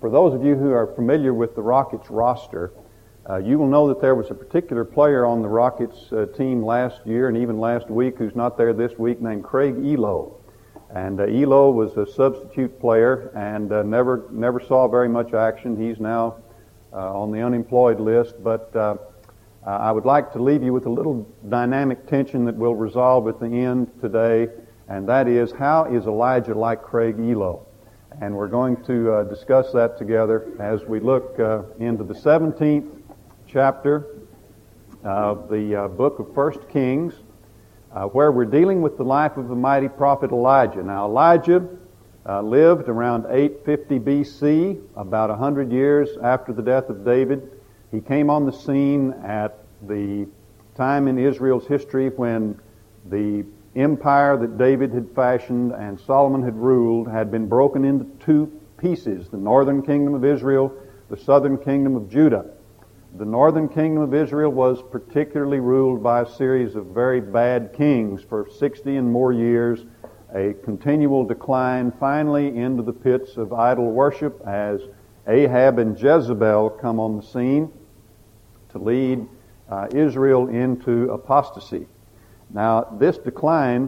For those of you who are familiar with the Rockets roster, you will know that there was a particular player on the Rockets team last year and even last week who's not there this week, named Craig Elo. And Elo was a substitute player and never saw very much action. He's now on the unemployed list, but I would like to leave you with a little dynamic tension that will resolve at the end today, and that is, how is Elijah like Craig Elo? And we're going to discuss that together as we look into the 17th chapter of the book of 1 Kings, where we're dealing with the life of the mighty prophet Elijah. Now, Elijah lived around 850 B.C., about 100 years after the death of David. He came on the scene at the time in Israel's history when the empire that David had fashioned and Solomon had ruled had been broken into two pieces, the northern kingdom of Israel, the southern kingdom of Judah. The northern kingdom of Israel was particularly ruled by a series of very bad kings for 60 and more years, a continual decline finally into the pits of idol worship as Ahab and Jezebel come on the scene to lead Israel into apostasy. Now, this decline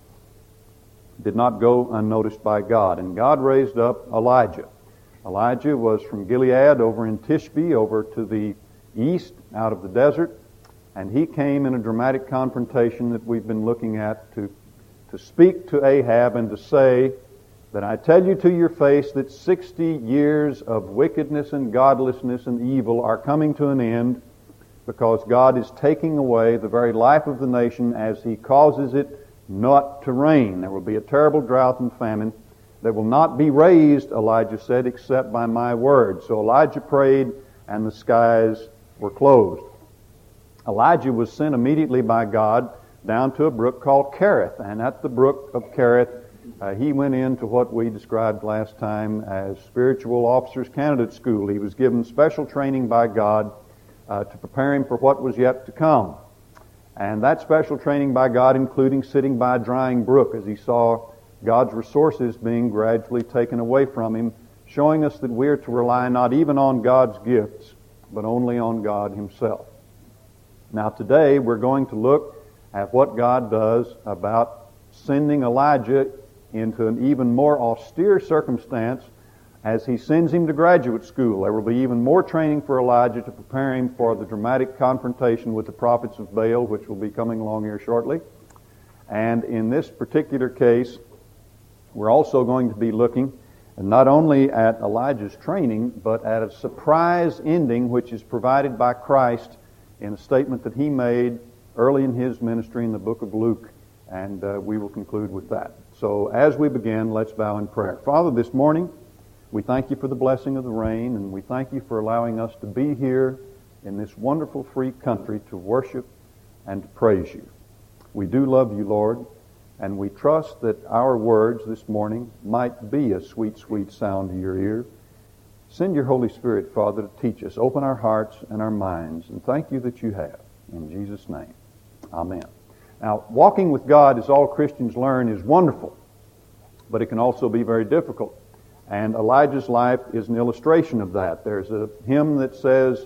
did not go unnoticed by God, and God raised up Elijah. Elijah was from Gilead over in Tishbe, over to the east out of the desert, and he came in a dramatic confrontation that we've been looking at to speak to Ahab and to say that I tell you to your face that 60 years of wickedness and godlessness and evil are coming to an end, because God is taking away the very life of the nation as He causes it not to rain. There will be a terrible drought and famine that will not be raised, Elijah said, except by my word. So Elijah prayed, and the skies were closed. Elijah was sent immediately by God down to a brook called Kerith, and at the brook of Kerith, he went into what we described last time as Spiritual Officers Candidate School. He was given special training by God to prepare him for what was yet to come. And that special training by God including sitting by a drying brook as he saw God's resources being gradually taken away from him, showing us that we are to rely not even on God's gifts, but only on God Himself. Now today we're going to look at what God does about sending Elijah into an even more austere circumstance as He sends him to graduate school. There will be even more training for Elijah to prepare him for the dramatic confrontation with the prophets of Baal, which will be coming along here shortly. And in this particular case, we're also going to be looking not only at Elijah's training, but at a surprise ending which is provided by Christ in a statement that He made early in His ministry in the book of Luke. And we will conclude with that. So as we begin, let's bow in prayer. Father, this morning, we thank You for the blessing of the rain, and we thank You for allowing us to be here in this wonderful free country to worship and to praise You. We do love You, Lord, and we trust that our words this morning might be a sweet, sweet sound to Your ear. Send Your Holy Spirit, Father, to teach us. Open our hearts and our minds, and thank You that You have. In Jesus' name, amen. Now, walking with God, as all Christians learn, is wonderful, but it can also be very difficult. And Elijah's life is an illustration of that. There's a hymn that says,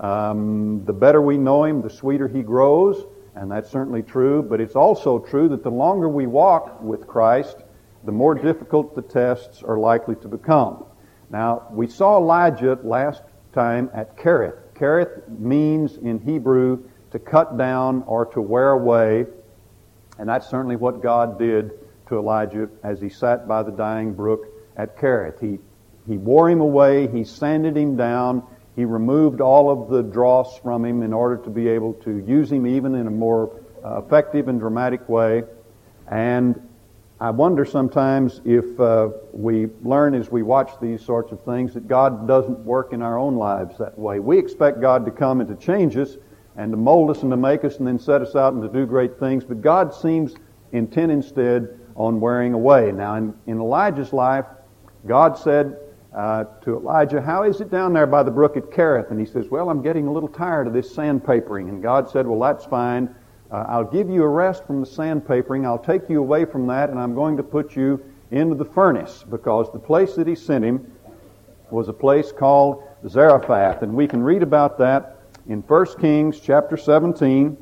the better we know Him, the sweeter He grows, and that's certainly true, but it's also true that the longer we walk with Christ, the more difficult the tests are likely to become. Now, we saw Elijah last time at Kerith. Kerith means in Hebrew to cut down or to wear away, and that's certainly what God did to Elijah as he sat by the dying brook at Kerith. He wore him away, He sanded him down, He removed all of the dross from him in order to be able to use him even in a more effective and dramatic way. And I wonder sometimes if we learn as we watch these sorts of things that God doesn't work in our own lives that way. We expect God to come and to change us and to mold us and to make us and then set us out and to do great things, but God seems intent instead on wearing away. Now, in Elijah's life, God said to Elijah, how is it down there by the brook at Kerith? And he says, well, I'm getting a little tired of this sandpapering. And God said, well, that's fine. I'll give you a rest from the sandpapering. I'll take you away from that, and I'm going to put you into the furnace, because the place that He sent him was a place called Zarephath, and we can read about that in 1 Kings chapter 17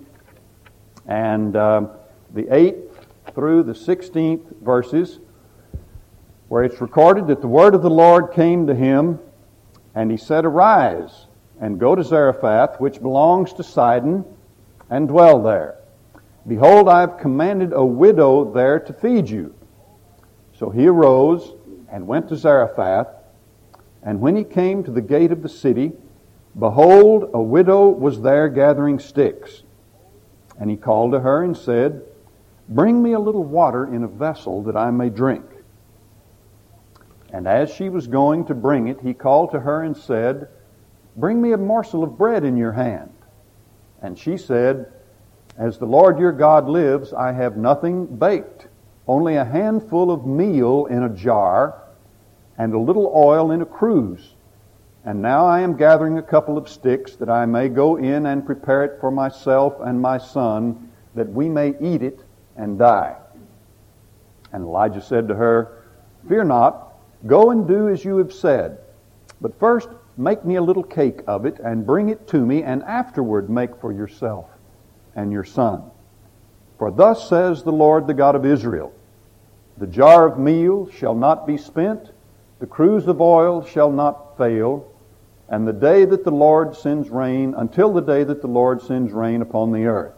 and the 8th through the 16th verses, where it's recorded that the word of the Lord came to him, and he said, "Arise, and go to Zarephath, which belongs to Sidon, and dwell there. Behold, I have commanded a widow there to feed you." So he arose and went to Zarephath, and when he came to the gate of the city, behold, a widow was there gathering sticks. And he called to her and said, "Bring me a little water in a vessel that I may drink." And as she was going to bring it, he called to her and said, "Bring me a morsel of bread in your hand." And she said, "As the Lord your God lives, I have nothing baked, only a handful of meal in a jar, and a little oil in a cruse. And now I am gathering a couple of sticks, that I may go in and prepare it for myself and my son, that we may eat it and die." And Elijah said to her, "Fear not, go and do as you have said. But first make me a little cake of it, and bring it to me, and afterward make for yourself and your son. For thus says the Lord, the God of Israel, the jar of meal shall not be spent, the cruse of oil shall not fail, and the day that the Lord sends rain, until the day that the Lord sends rain upon the earth."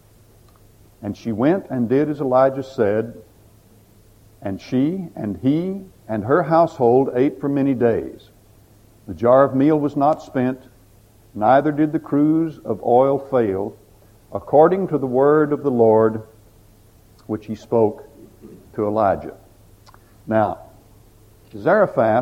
And she went and did as Elijah said, and she and he and her household ate for many days. The jar of meal was not spent, neither did the cruse of oil fail, according to the word of the Lord which he spoke to Elijah. Now, Zarephath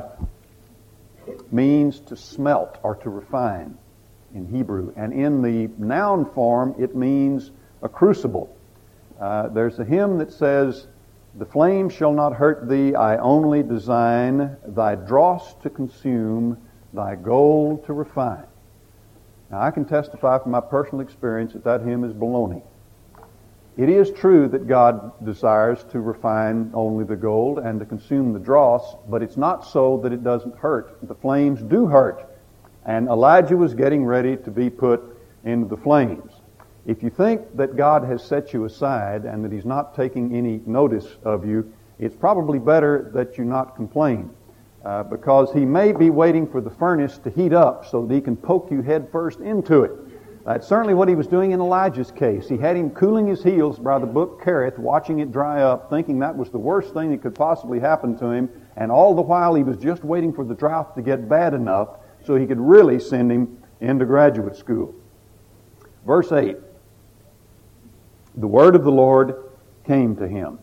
means to smelt or to refine in Hebrew, and in the noun form it means a crucible. There's a hymn that says, "The flame shall not hurt thee, I only design thy dross to consume, thy gold to refine." Now, I can testify from my personal experience that that hymn is baloney. It is true that God desires to refine only the gold and to consume the dross, but it's not so that it doesn't hurt. The flames do hurt, and Elijah was getting ready to be put into the flames. If you think that God has set you aside and that he's not taking any notice of you, it's probably better that you not complain, because he may be waiting for the furnace to heat up so that he can poke you head first into it. That's certainly what he was doing in Elijah's case. He had him cooling his heels by the brook Kerith, watching it dry up, thinking that was the worst thing that could possibly happen to him, and all the while he was just waiting for the drought to get bad enough so he could really send him into graduate school. Verse 8, the word of the Lord came to him.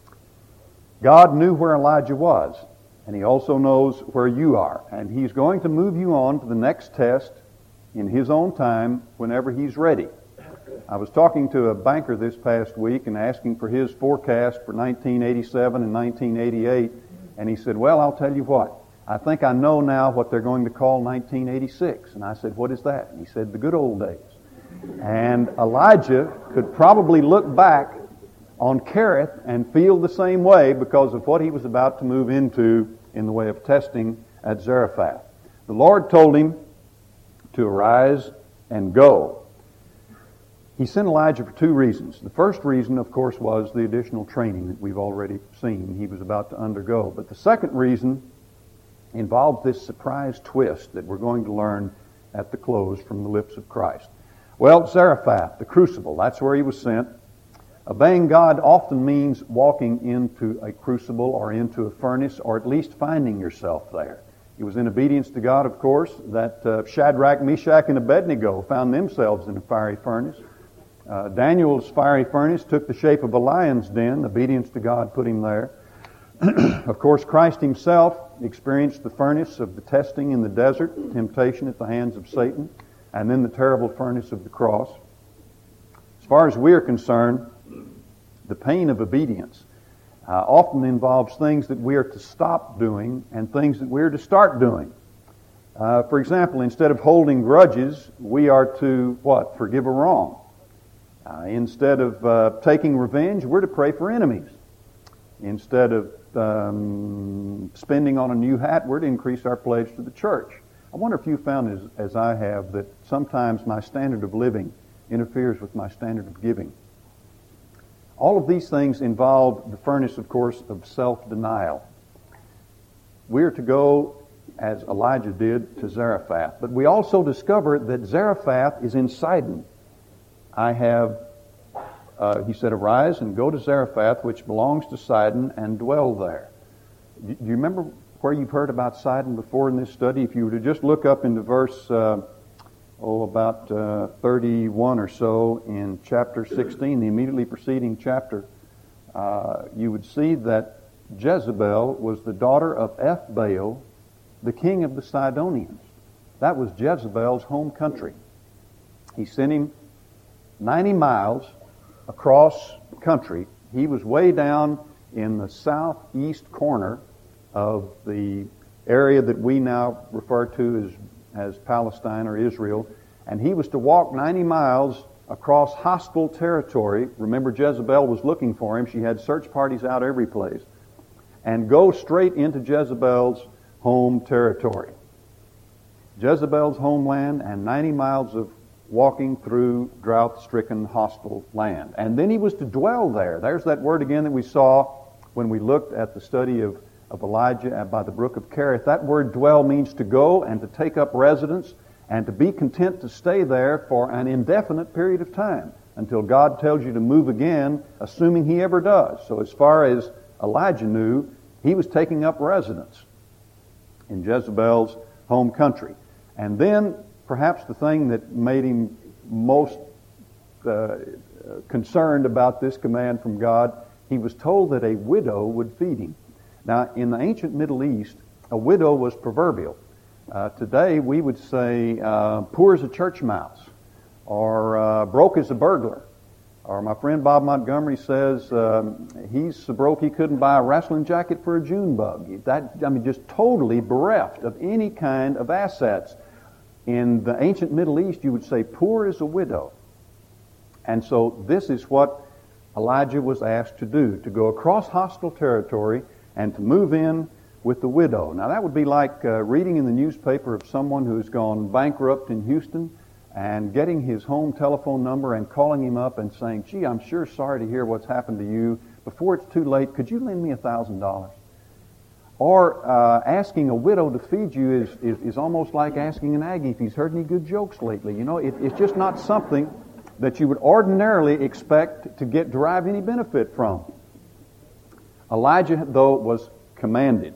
God knew where Elijah was, and he also knows where you are, and he's going to move you on to the next test in his own time whenever he's ready. I was talking to a banker this past week and asking for his forecast for 1987 and 1988, and he said, "Well, I'll tell you what, I think I know now what they're going to call 1986. And I said, "What is that?" And he said, "The good old days." And Elijah could probably look back on Kerith and feel the same way because of what he was about to move into in the way of testing at Zarephath. The Lord told him to arise and go. He sent Elijah for two reasons. The first reason, of course, was the additional training that we've already seen he was about to undergo. But the second reason involved this surprise twist that we're going to learn at the close from the lips of Christ. Well, Zarephath, the crucible, that's where he was sent. Obeying God often means walking into a crucible or into a furnace, or at least finding yourself there. It was in obedience to God, of course, that Shadrach, Meshach, and Abednego found themselves in a fiery furnace. Daniel's fiery furnace took the shape of a lion's den. Obedience to God put him there. Of course, Christ himself experienced the furnace of the testing in the desert, temptation at the hands of Satan, and then the terrible furnace of the cross. As far as we are concerned, the pain of obedience often involves things that we are to stop doing and things that we are to start doing. For example, instead of holding grudges, we are to, what? Forgive a wrong. Instead of taking revenge, we're to pray for enemies. Instead of spending on a new hat, we're to increase our pledge to the church. I wonder if you found, as I have, that sometimes my standard of living interferes with my standard of giving. All of these things involve the furnace, of course, of self-denial. We are to go, as Elijah did, to Zarephath. But we also discover that Zarephath is in Sidon. He said, arise and go to Zarephath, which belongs to Sidon, and dwell there. Do you remember where you've heard about Sidon before in this study? If you were to just look up into verse, about 31 or so in chapter 16, the immediately preceding chapter, you would see that Jezebel was the daughter of Ethbaal, the king of the Sidonians. That was Jezebel's home country. He sent him 90 miles across country. He was way down in the southeast corner of the area that we now refer to as Palestine or Israel, and he was to walk 90 miles across hostile territory. Remember, Jezebel was looking for him. She had search parties out every place, and go straight into Jezebel's home territory. Jezebel's homeland, and 90 miles of walking through drought-stricken, hostile land. And then he was to dwell there. There's that word again that we saw when we looked at the study of Elijah by the brook of Kerith. That word dwell means to go and to take up residence and to be content to stay there for an indefinite period of time until God tells you to move again, assuming he ever does. So as far as Elijah knew, he was taking up residence in Jezebel's home country. And then perhaps the thing that made him most concerned about this command from God, he was told that a widow would feed him. Now, in the ancient Middle East, a widow was proverbial. Today, we would say poor as a church mouse, or broke as a burglar. Or my friend Bob Montgomery says he's so broke he couldn't buy a wrestling jacket for a June bug. Just totally bereft of any kind of assets. In the ancient Middle East, you would say poor as a widow. And so this is what Elijah was asked to do, to go across hostile territory and to move in with the widow. Now that would be like reading in the newspaper of someone who's gone bankrupt in Houston and getting his home telephone number and calling him up and saying, gee, I'm sure sorry to hear what's happened to you. Before it's too late, could you lend me $1,000? Or asking a widow to feed you is almost like asking an Aggie if he's heard any good jokes lately. You know, it's just not something that you would ordinarily expect to derive any benefit from. Elijah, though, was commanded.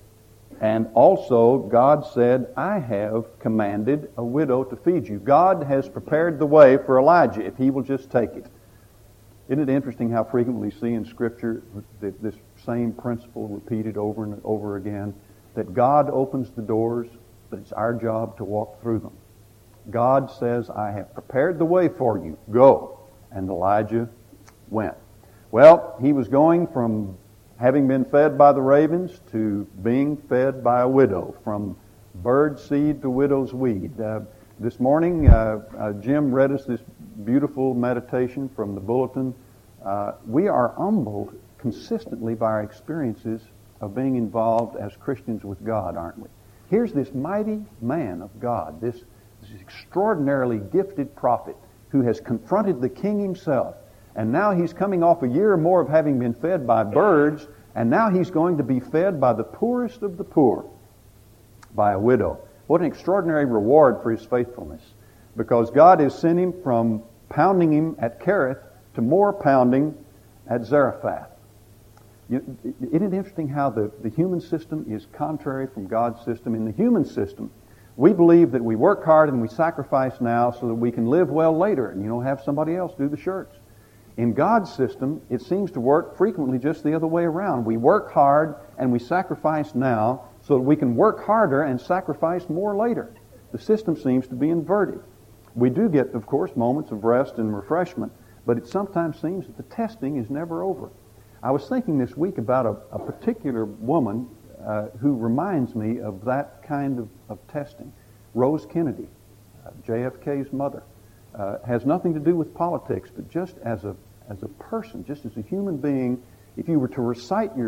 And also, God said, I have commanded a widow to feed you. God has prepared the way for Elijah if he will just take it. Isn't it interesting how frequently we see in Scripture this same principle repeated over and over again, that God opens the doors, but it's our job to walk through them. God says, I have prepared the way for you. Go. And Elijah went. Well, he was going from having been fed by the ravens to being fed by a widow, from bird seed to widow's weed. This morning, Jim read us this beautiful meditation from the bulletin. We are humbled consistently by our experiences of being involved as Christians with God, aren't we? Here's this mighty man of God, this extraordinarily gifted prophet who has confronted the king himself. And now he's coming off a year or more of having been fed by birds, and now he's going to be fed by the poorest of the poor, by a widow. What an extraordinary reward for his faithfulness. Because God has sent him from pounding him at Kerith to more pounding at Zarephath. Isn't it interesting how the human system is contrary from God's system? In the human system, we believe that we work hard and we sacrifice now so that we can live well later and, have somebody else do the shirts. In God's system, it seems to work frequently just the other way around. We work hard and we sacrifice now so that we can work harder and sacrifice more later. The system seems to be inverted. We do get, of course, moments of rest and refreshment, but it sometimes seems that the testing is never over. I was thinking this week about a particular woman who reminds me of that kind of testing. Rose Kennedy, JFK's mother, has nothing to do with politics, but just as a person, just as a human being, if you were to recite your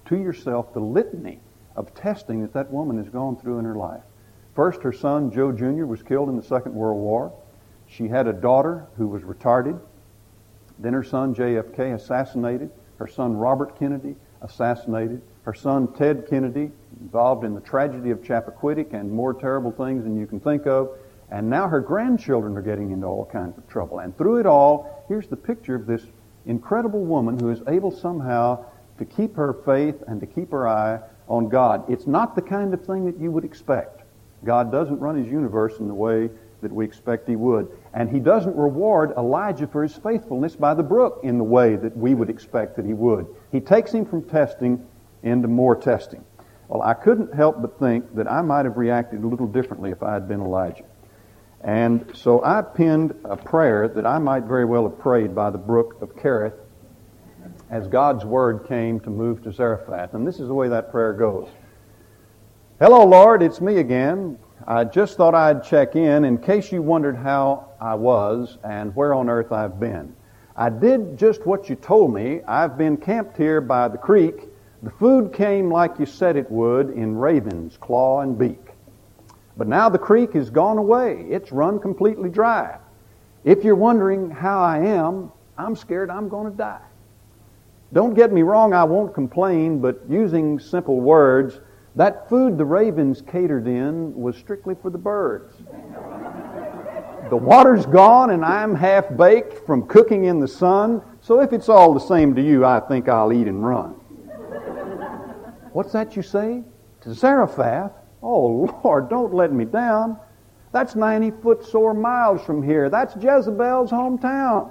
to yourself the litany of testing that woman has gone through in her life. First, her son, Joe Jr., was killed in the Second World War. She had a daughter who was retarded. Then her son, JFK, assassinated. Her son, Robert Kennedy, assassinated. Her son, Ted Kennedy, involved in the tragedy of Chappaquiddick and more terrible things than you can think of. And now her grandchildren are getting into all kinds of trouble. And through it all, here's the picture of this incredible woman who is able somehow to keep her faith and to keep her eye on God. It's not the kind of thing that you would expect. God doesn't run His universe in the way that we expect He would. And He doesn't reward Elijah for his faithfulness by the brook in the way that we would expect that He would. He takes him from testing into more testing. Well, I couldn't help but think that I might have reacted a little differently if I had been Elijah. And so I penned a prayer that I might very well have prayed by the brook of Kerith as God's word came to move to Zarephath. And this is the way that prayer goes. Hello, Lord, it's me again. I just thought I'd check in case you wondered how I was and where on earth I've been. I did just what you told me. I've been camped here by the creek. The food came like you said it would in raven's claw and beak. But now the creek has gone away. It's run completely dry. If you're wondering how I am, I'm scared I'm going to die. Don't get me wrong, I won't complain, but using simple words, that food the ravens catered in was strictly for the birds. The water's gone and I'm half baked from cooking in the sun, so if it's all the same to you, I think I'll eat and run. What's that you say? To Zarephath? Oh, Lord, don't let me down. That's 90-foot sore miles from here. That's Jezebel's hometown.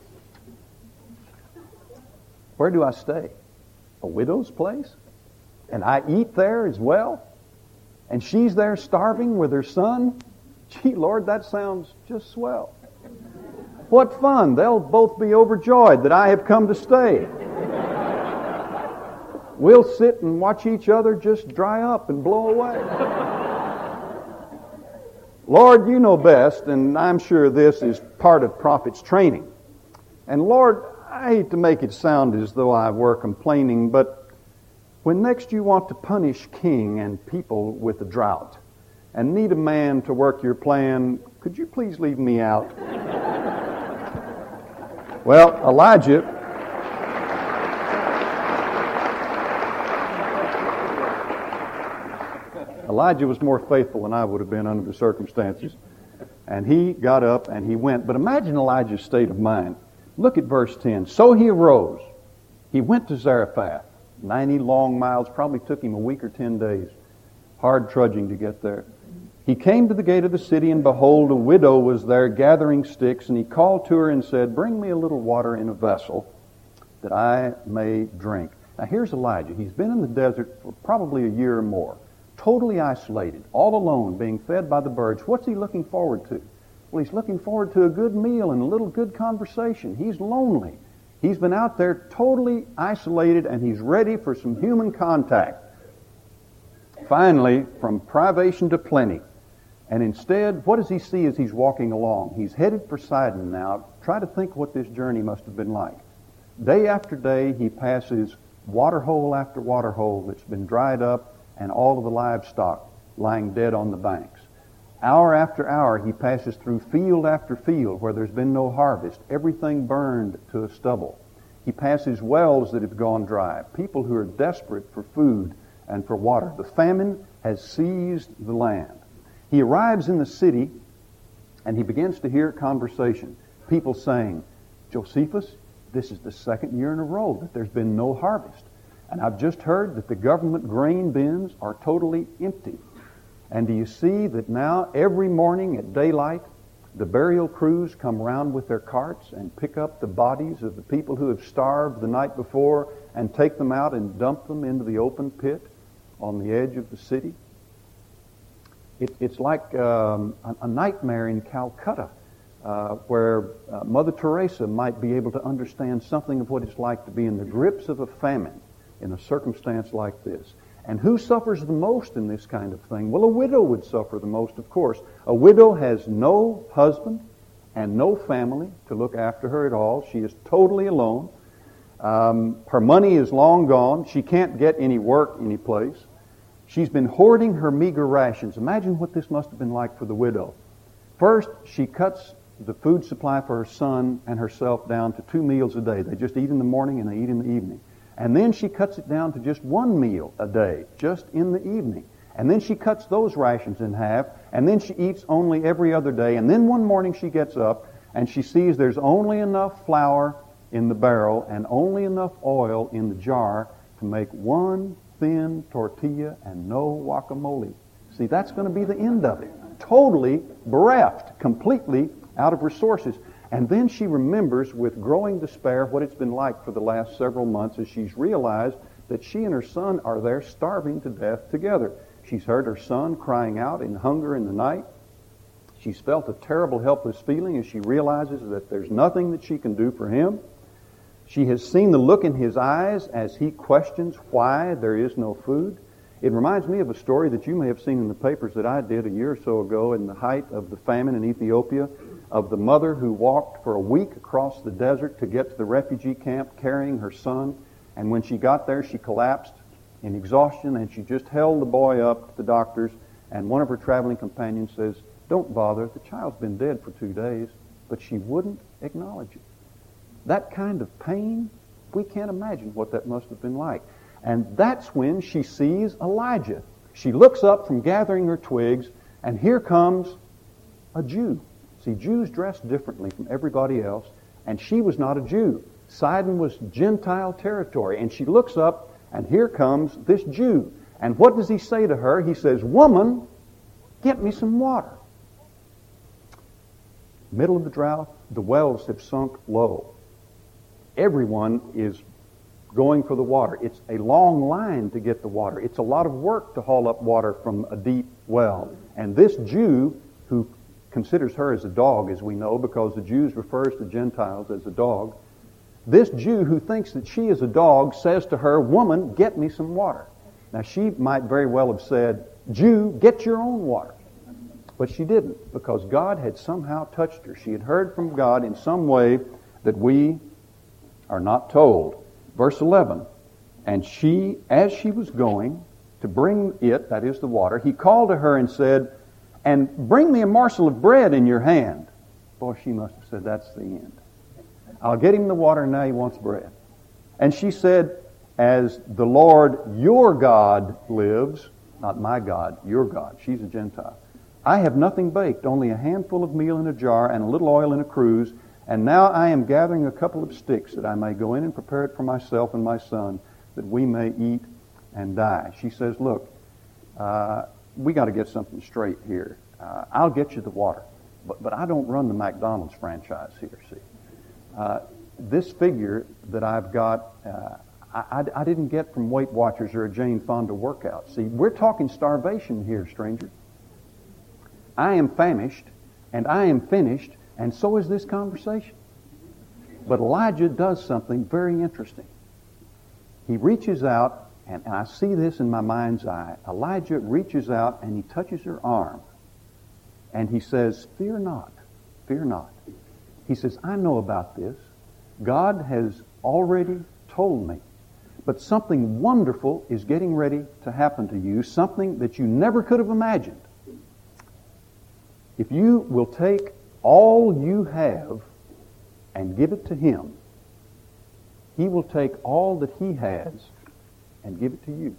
Where do I stay? A widow's place? And I eat there as well? And she's there starving with her son? Gee, Lord, that sounds just swell. What fun. They'll both be overjoyed that I have come to stay. We'll sit and watch each other just dry up and blow away. Lord, you know best, and I'm sure this is part of prophet's training. And Lord, I hate to make it sound as though I were complaining, but when next you want to punish king and people with a drought and need a man to work your plan, could you please leave me out? Well, Elijah was more faithful than I would have been under the circumstances. And he got up and he went. But imagine Elijah's state of mind. Look at verse 10. So he arose. He went to Zarephath. 90 long miles. Probably took him a week or 10 days. Hard trudging to get there. He came to the gate of the city, and behold, a widow was there gathering sticks. And he called to her and said, bring me a little water in a vessel that I may drink. Now here's Elijah. He's been in the desert for probably a year or more. Totally isolated, all alone, being fed by the birds. What's he looking forward to? Well, he's looking forward to a good meal and a little good conversation. He's lonely. He's been out there totally isolated, and he's ready for some human contact. Finally, from privation to plenty. And instead, what does he see as he's walking along? He's headed for Sidon now. Try to think what this journey must have been like. Day after day, he passes water hole after water hole that's been dried up, and all of the livestock lying dead on the banks. Hour after hour, he passes through field after field where there's been no harvest, everything burned to a stubble. He passes wells that have gone dry, people who are desperate for food and for water. The famine has seized the land. He arrives in the city, and he begins to hear conversation. People saying, Josephus, this is the second year in a row that there's been no harvest. And I've just heard that the government grain bins are totally empty. And do you see that now every morning at daylight, the burial crews come around with their carts and pick up the bodies of the people who have starved the night before and take them out and dump them into the open pit on the edge of the city? It's like a nightmare in Calcutta where Mother Teresa might be able to understand something of what it's like to be in the grips of a famine in a circumstance like this. And who suffers the most in this kind of thing? Well, a widow would suffer the most, of course. A widow has no husband and no family to look after her at all. She is totally alone. Her money is long gone. She can't get any work anyplace. She's been hoarding her meager rations. Imagine what this must have been like for the widow. First, she cuts the food supply for her son and herself down to 2 meals a day. They just eat in the morning and they eat in the evening. And then she cuts it down to just 1 meal a day, just in the evening. And then she cuts those rations in half, and then she eats only every other day. And then one morning she gets up and she sees there's only enough flour in the barrel and only enough oil in the jar to make one thin tortilla and no guacamole. See, that's going to be the end of it. Totally bereft, completely out of resources. And then she remembers with growing despair what it's been like for the last several months as she's realized that she and her son are there starving to death together. She's heard her son crying out in hunger in the night. She's felt a terrible helpless feeling as she realizes that there's nothing that she can do for him. She has seen the look in his eyes as he questions why there is no food. It reminds me of a story that you may have seen in the papers that I did a year or so ago in the height of the famine in Ethiopia, of the mother who walked for a week across the desert to get to the refugee camp carrying her son. And when she got there, she collapsed in exhaustion and she just held the boy up to the doctors. And one of her traveling companions says, "Don't bother, the child's been dead for 2 days." But she wouldn't acknowledge it. That kind of pain, we can't imagine what that must have been like. And that's when she sees Elijah. She looks up from gathering her twigs, and here comes a Jew. See, Jews dressed differently from everybody else, and she was not a Jew. Sidon was Gentile territory, and she looks up, and here comes this Jew. And what does he say to her? He says, "Woman, get me some water." Middle of the drought, the wells have sunk low. Everyone is going for the water. It's a long line to get the water. It's a lot of work to haul up water from a deep well. And this Jew, who considers her as a dog, as we know, because the Jews refers to Gentiles as a dog, this Jew who thinks that she is a dog says to her, "Woman, get me some water." Now, she might very well have said, "Jew, get your own water." But she didn't, because God had somehow touched her. She had heard from God in some way that we are not told. Verse 11, "And she, as she was going to bring it," that is the water, "he called to her and said, 'And bring me a morsel of bread in your hand.'" Boy, she must have said, "That's the end. I'll get him the water, and now he wants bread." And she said, "As the Lord your God lives," not my God, your God, she's a Gentile, "I have nothing baked, only a handful of meal in a jar and a little oil in a cruse. And now I am gathering a couple of sticks that I may go in and prepare it for myself and my son, that we may eat and die." She says, "Look, we got to get something straight here. I'll get you the water, but I don't run the McDonald's franchise here, see. This figure that I've got, I didn't get from Weight Watchers or a Jane Fonda workout. See, we're talking starvation here, stranger. I am famished, and I am finished, and so is this conversation." But Elijah does something very interesting. He reaches out, and I see this in my mind's eye. Elijah reaches out and he touches her arm. And he says, "Fear not, fear not." He says, "I know about this. God has already told me. But something wonderful is getting ready to happen to you, something that you never could have imagined. If you will take all you have and give it to him, he will take all that he has and give it to you.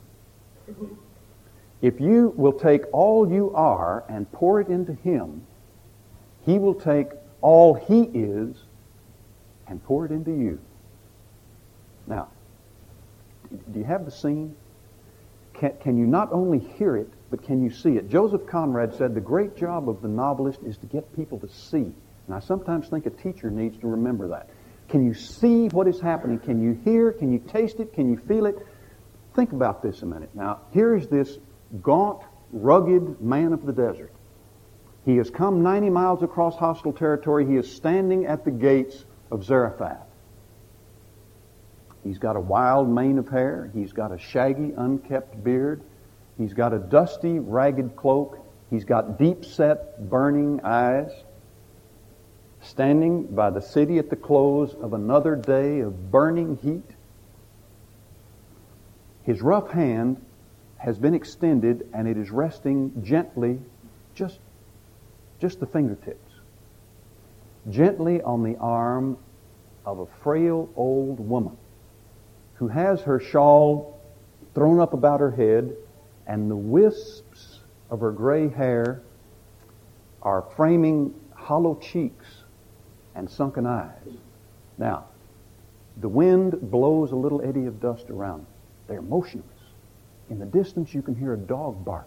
If you will take all you are and pour it into him, he will take all he is and pour it into you." Now, do you have the scene? Can you not only hear it, but can you see it? Joseph Conrad said the great job of the novelist is to get people to see. And I sometimes think a teacher needs to remember that. Can you see what is happening? Can you hear? Can you taste it? Can you feel it? Think about this a minute. Now, here is this gaunt, rugged man of the desert. He has come 90 miles across hostile territory. He is standing at the gates of Zarephath. He's got a wild mane of hair. He's got a shaggy, unkept beard. He's got a dusty, ragged cloak. He's got deep-set, burning eyes. standing by the city at the close of another day of burning heat. His rough hand has been extended, and it is resting gently, just the fingertips, gently on the arm of a frail old woman who has her shawl thrown up about her head, and the wisps of her gray hair are framing hollow cheeks and sunken eyes. Now, the wind blows a little eddy of dust around them. They're motionless. In the distance, you can hear a dog barking.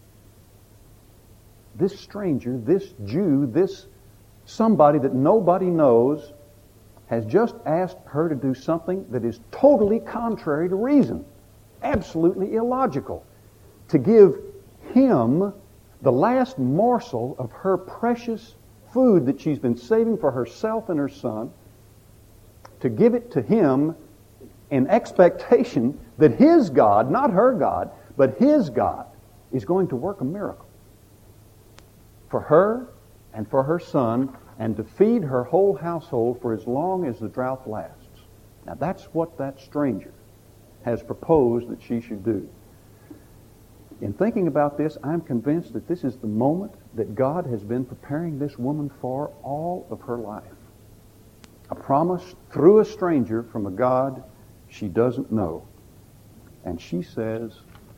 This stranger, this Jew, this somebody that nobody knows, has just asked her to do something that is totally contrary to reason, absolutely illogical, to give him the last morsel of her precious food that she's been saving for herself and her son, to give it to him in expectation that his God, not her God, but his God, is going to work a miracle for her and for her son, and to feed her whole household for as long as the drought lasts. Now that's what that stranger has proposed that she should do. In thinking about this, I'm convinced that this is the moment that God has been preparing this woman for all of her life. A promise through a stranger from a God she doesn't know. And she says,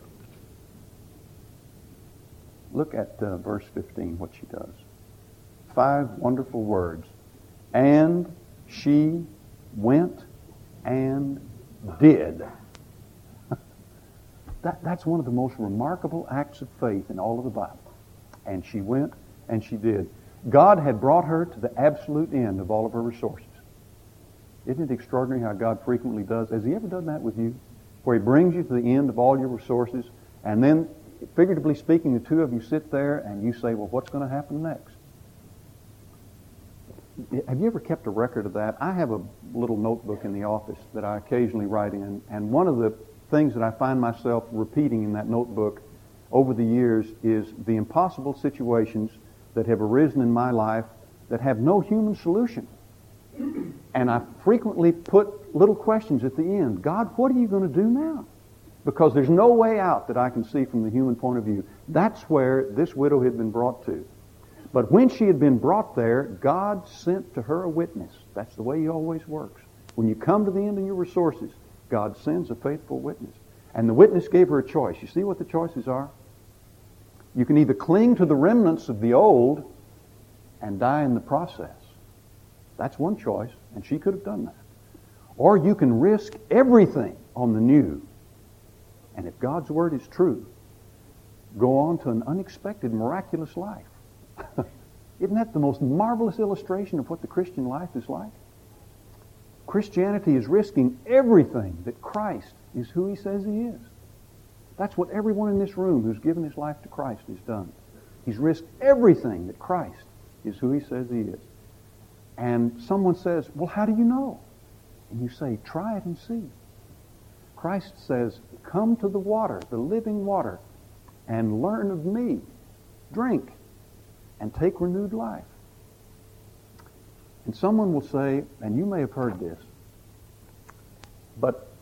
look at verse 15, what she does. 5 wonderful words. And she went and did. That's one of the most remarkable acts of faith in all of the Bible. And she went and she did. God had brought her to the absolute end of all of her resources. Isn't it extraordinary how God frequently does? Has He ever done that with you? Where He brings you to the end of all your resources, and then, figuratively speaking, the two of you sit there and you say, well, what's going to happen next? Have you ever kept a record of that? I have a little notebook in the office that I occasionally write in, and one of the things that I find myself repeating in that notebook over the years is the impossible situations that have arisen in my life that have no human solution. And I frequently put little questions at the end. God, what are you going to do now? Because there's no way out that I can see from the human point of view. That's where this widow had been brought to. But when she had been brought there, God sent to her a witness. That's the way He always works. When you come to the end of your resources, God sends a faithful witness. And the witness gave her a choice. You see what the choices are? You can either cling to the remnants of the old and die in the process. That's one choice, and she could have done that. Or you can risk everything on the new, and if God's word is true, go on to an unexpected, miraculous life. Isn't that the most marvelous illustration of what the Christian life is like? Christianity is risking everything that Christ is who He says He is. That's what everyone in this room who's given his life to Christ has done. He's risked everything that Christ is who He says He is. And someone says, well, how do you know? And you say, try it and see. Christ says, come to the water, the living water, and learn of me. Drink and take renewed life. And someone will say, and you may have heard this, but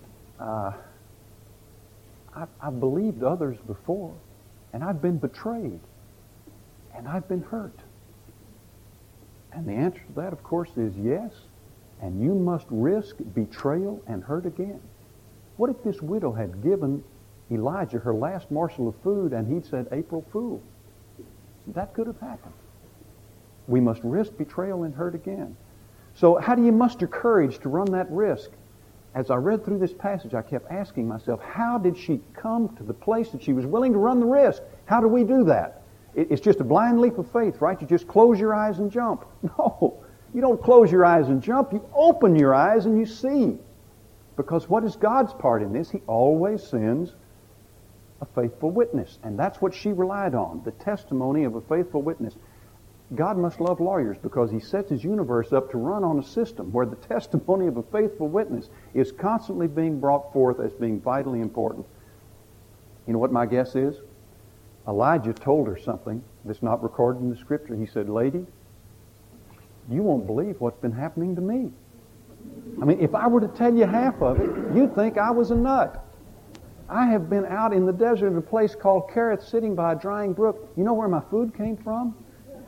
I've believed others before, and I've been betrayed, and I've been hurt. And the answer to that, of course, is yes, and you must risk betrayal and hurt again. What if this widow had given Elijah her last morsel of food and he'd said, April Fool? That could have happened. We must risk betrayal and hurt again. So how do you muster courage to run that risk? As I read through this passage, I kept asking myself, how did she come to the place that she was willing to run the risk? How do we do that? It's just a blind leap of faith, right? You just close your eyes and jump. No, you don't close your eyes and jump. You open your eyes and you see. Because what is God's part in this? He always sends a faithful witness. And that's what she relied on, the testimony of a faithful witness. God must love lawyers because He sets His universe up to run on a system where the testimony of a faithful witness is constantly being brought forth as being vitally important. You know what my guess is? Elijah told her something that's not recorded in the Scripture. He said, lady, you won't believe what's been happening to me. I mean, if I were to tell you half of it, you'd think I was a nut. I have been out in the desert at a place called Kerith, sitting by a drying brook. You know where my food came from?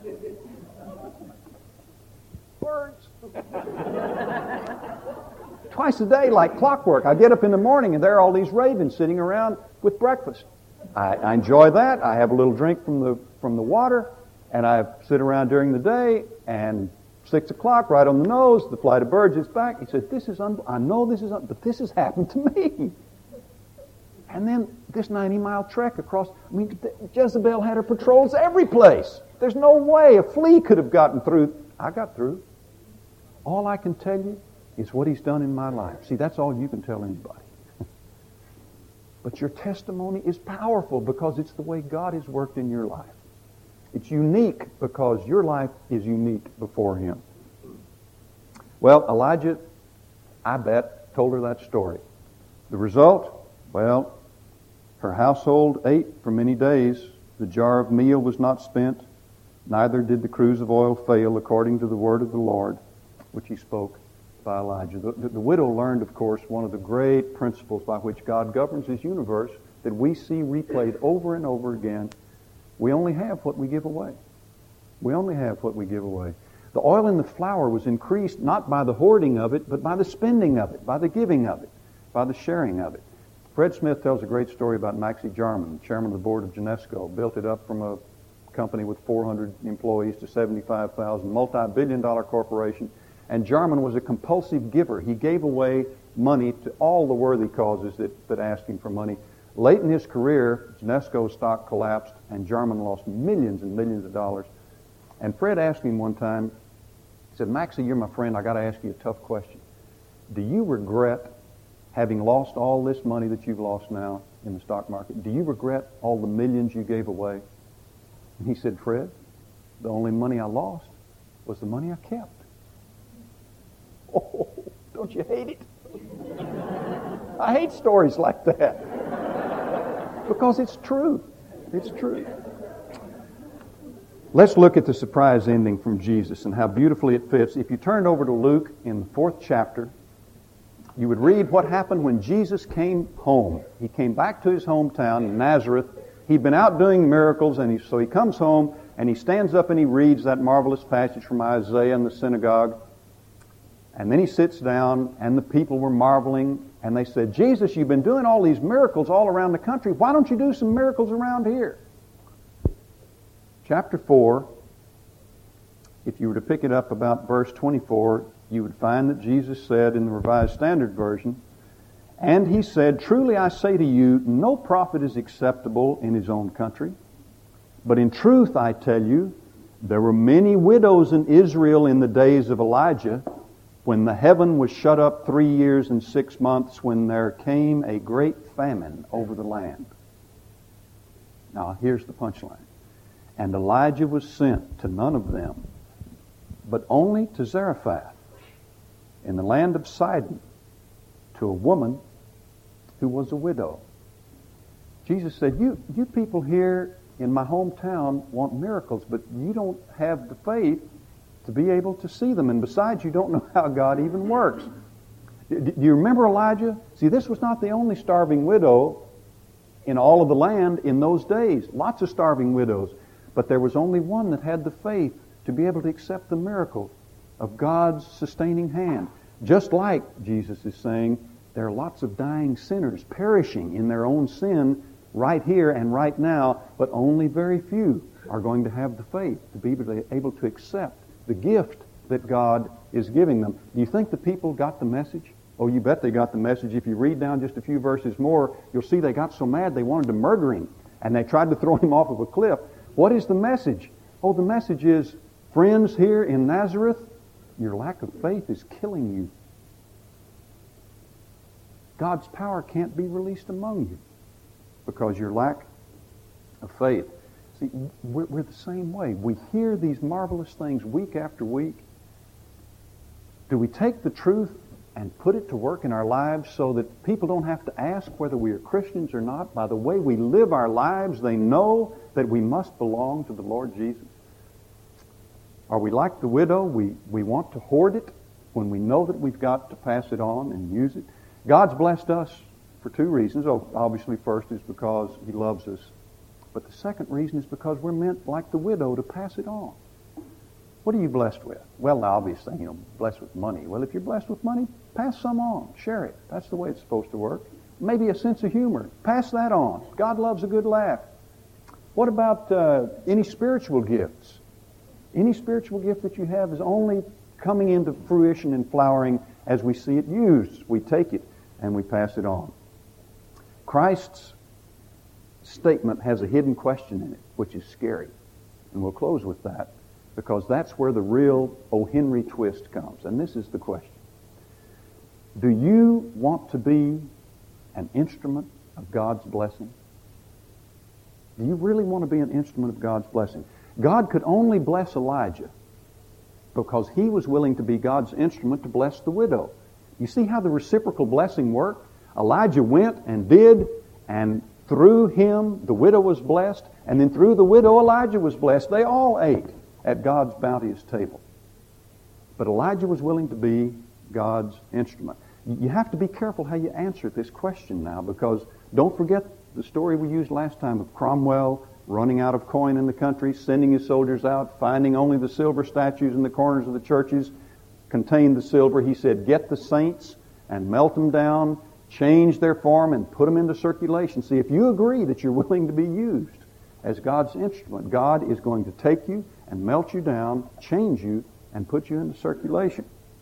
Birds. Twice a day, like clockwork. I get up in the morning and there are all these ravens sitting around with breakfast. I enjoy that. I have a little drink from the water, and I sit around during the day, and 6 o'clock, right on the nose, the flight of birds is back. He said, I know this is, but this has happened to me. And then this 90-mile trek across, Jezebel had her patrols every place. There's no way a flea could have gotten through. I got through. All I can tell you is what He's done in my life. See, that's all you can tell anybody. But your testimony is powerful because it's the way God has worked in your life. It's unique because your life is unique before Him. Well, Elijah, I bet, told her that story. The result? Well, her household ate for many days. The jar of meal was not spent, neither did the cruse of oil fail, according to the word of the Lord, which He spoke by Elijah. The widow learned, of course, one of the great principles by which God governs His universe that we see replayed over and over again. We only have what we give away. We only have what we give away. The oil in the flour was increased not by the hoarding of it, but by the spending of it, by the giving of it, by the sharing of it. Fred Smith tells a great story about Maxie Jarman, chairman of the board of Genesco, built it up from a company with 400 employees to 75,000, multi-billion-dollar corporation. And Jarman was a compulsive giver. He gave away money to all the worthy causes that asked him for money. Late in his career, Genesco's stock collapsed, and Jarman lost millions and millions of dollars. And Fred asked him one time, he said, Maxie, you're my friend, I got to ask you a tough question. Do you regret having lost all this money that you've lost now in the stock market? Do you regret all the millions you gave away? And he said, Fred, the only money I lost was the money I kept. Oh, don't you hate it? I hate stories like that. Because it's true. It's true. Let's look at the surprise ending from Jesus and how beautifully it fits. If you turned over to Luke in the 4th chapter, you would read what happened when Jesus came home. He came back to his hometown in Nazareth. He'd been out doing miracles, and so he comes home, and he stands up and he reads that marvelous passage from Isaiah in the synagogue. And then he sits down, and the people were marveling, and they said, Jesus, you've been doing all these miracles all around the country. Why don't you do some miracles around here? Chapter 4, if you were to pick it up about verse 24, you would find that Jesus said in the Revised Standard Version, and he said, truly I say to you, no prophet is acceptable in his own country. But in truth I tell you, there were many widows in Israel in the days of Elijah, when the heaven was shut up 3 years and 6 months, when there came a great famine over the land. Now here's the punchline. And Elijah was sent to none of them, but only to Zarephath, in the land of Sidon, to a woman who was a widow. Jesus said, you people here in my hometown want miracles, but you don't have the faith to be able to see them. And besides, you don't know how God even works. Do you remember Elijah? See, this was not the only starving widow in all of the land in those days. Lots of starving widows. But there was only one that had the faith to be able to accept the miracle of God's sustaining hand. Just like Jesus is saying, there are lots of dying sinners perishing in their own sin right here and right now, but only very few are going to have the faith to be able to accept the gift that God is giving them. Do you think the people got the message? Oh, you bet they got the message. If you read down just a few verses more, you'll see they got so mad they wanted to murder him, and they tried to throw him off of a cliff. What is the message? Oh, the message is, friends here in Nazareth, your lack of faith is killing you. God's power can't be released among you because your lack of faith. See, we're the same way. We hear these marvelous things week after week. Do we take the truth and put it to work in our lives so that people don't have to ask whether we are Christians or not? By the way we live our lives, they know that we must belong to the Lord Jesus. Are we like the widow? We want to hoard it when we know that we've got to pass it on and use it. God's blessed us for two reasons. Obviously, first is because He loves us. But the second reason is because we're meant, like the widow, to pass it on. What are you blessed with? Well, obviously, blessed with money. Well, if you're blessed with money, pass some on. Share it. That's the way it's supposed to work. Maybe a sense of humor. Pass that on. God loves a good laugh. What about any spiritual gifts? Any spiritual gift that you have is only coming into fruition and flowering as we see it used. We take it and we pass it on. Christ's statement has a hidden question in it, which is scary. And we'll close with that, because that's where the real O. Henry twist comes. And this is the question. Do you want to be an instrument of God's blessing? Do you really want to be an instrument of God's blessing? God could only bless Elijah because he was willing to be God's instrument to bless the widow. You see how the reciprocal blessing worked? Elijah went and did, and through him the widow was blessed, and then through the widow Elijah was blessed. They all ate at God's bounteous table. But Elijah was willing to be God's instrument. You have to be careful how you answer this question now, because don't forget the story we used last time of Cromwell running out of coin in the country, sending his soldiers out, finding only the silver statues in the corners of the churches contained the silver. He said, get the saints and melt them down, change their form, and put them into circulation. See, if you agree that you're willing to be used as God's instrument, God is going to take you and melt you down, change you, and put you into circulation.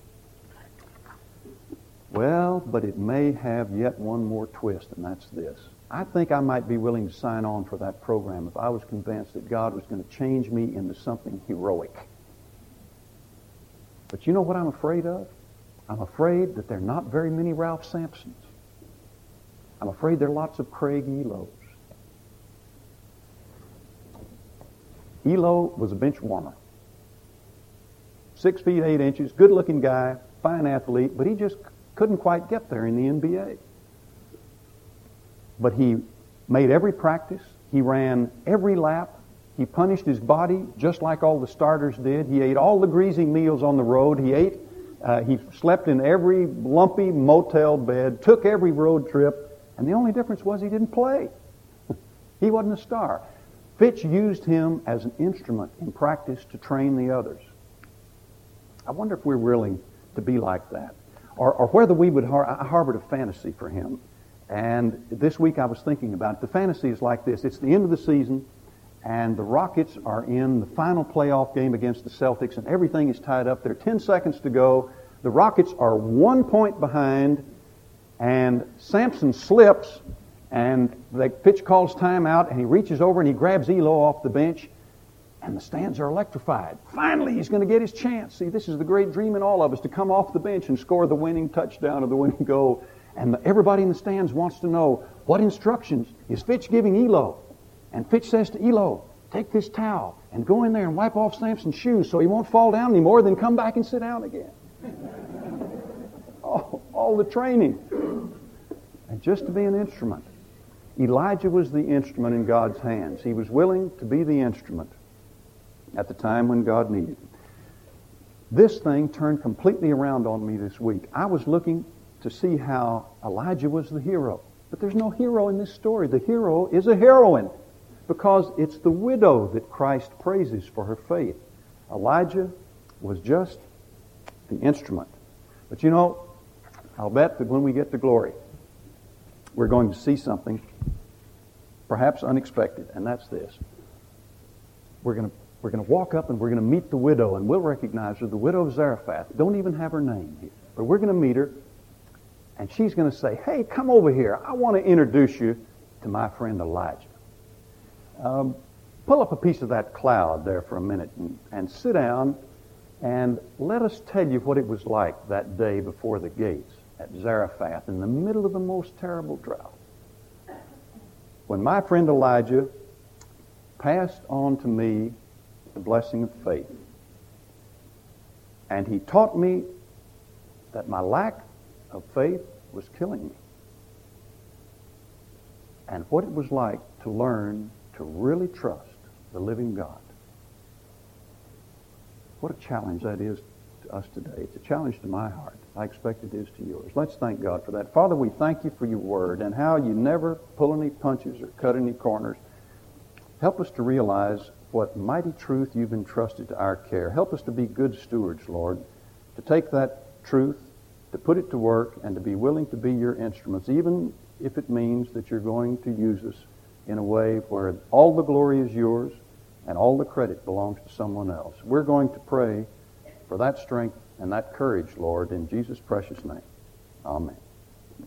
Well, but it may have yet one more twist, and that's this. I think I might be willing to sign on for that program if I was convinced that God was going to change me into something heroic. But you know what I'm afraid of? I'm afraid that there are not very many Ralph Sampsons. I'm afraid there are lots of Craig Elos. Elo was a bench warmer. 6 feet 8 inches, good-looking guy, fine athlete, but he just couldn't quite get there in the NBA. But he made every practice. He ran every lap. He punished his body just like all the starters did. He ate all the greasy meals on the road. He slept in every lumpy motel bed, took every road trip, and the only difference was he didn't play. He wasn't a star. Fitch used him as an instrument in practice to train the others. I wonder if we're willing to be like that, or whether we would harbored a fantasy for him. And this week I was thinking about it. The fantasy is like this. It's the end of the season, and the Rockets are in the final playoff game against the Celtics, and everything is tied up. There are 10 seconds to go. The Rockets are 1 point behind, and Sampson slips, and Fitch calls timeout, and he reaches over and he grabs Elo off the bench, and the stands are electrified. Finally, he's going to get his chance. See, this is the great dream in all of us, to come off the bench and score the winning touchdown or the winning goal. And everybody in the stands wants to know, what instructions is Fitch giving Elo? And Fitch says to Elo, take this towel and go in there and wipe off Sampson's shoes so he won't fall down anymore, then come back and sit down again. all the training. And just to be an instrument. Elijah was the instrument in God's hands. He was willing to be the instrument at the time when God needed him. This thing turned completely around on me this week. I was looking to see how Elijah was the hero. But there's no hero in this story. The hero is a heroine, because it's the widow that Christ praises for her faith. Elijah was just the instrument. But you know, I'll bet that when we get to glory, we're going to see something perhaps unexpected, and that's this. We're going to walk up and we're going to meet the widow, and we'll recognize her, the widow of Zarephath. Don't even have her name here. But we're going to meet her, and she's going to say, hey, come over here. I want to introduce you to my friend Elijah. Pull up a piece of that cloud there for a minute and sit down, and let us tell you what it was like that day before the gates at Zarephath in the middle of the most terrible drought. When my friend Elijah passed on to me the blessing of faith, and he taught me that my lack of faith was killing me, and what it was like to learn to really trust the living God. What a challenge that is to us today. It's a challenge to my heart. I expect it is to yours. Let's thank God for that. Father, we thank you for your word and how you never pull any punches or cut any corners. Help us to realize what mighty truth you've entrusted to our care. Help us to be good stewards, Lord, to take that truth, to put it to work, and to be willing to be your instruments, even if it means that you're going to use us in a way where all the glory is yours and all the credit belongs to someone else. We're going to pray for that strength and that courage, Lord, in Jesus' precious name. Amen.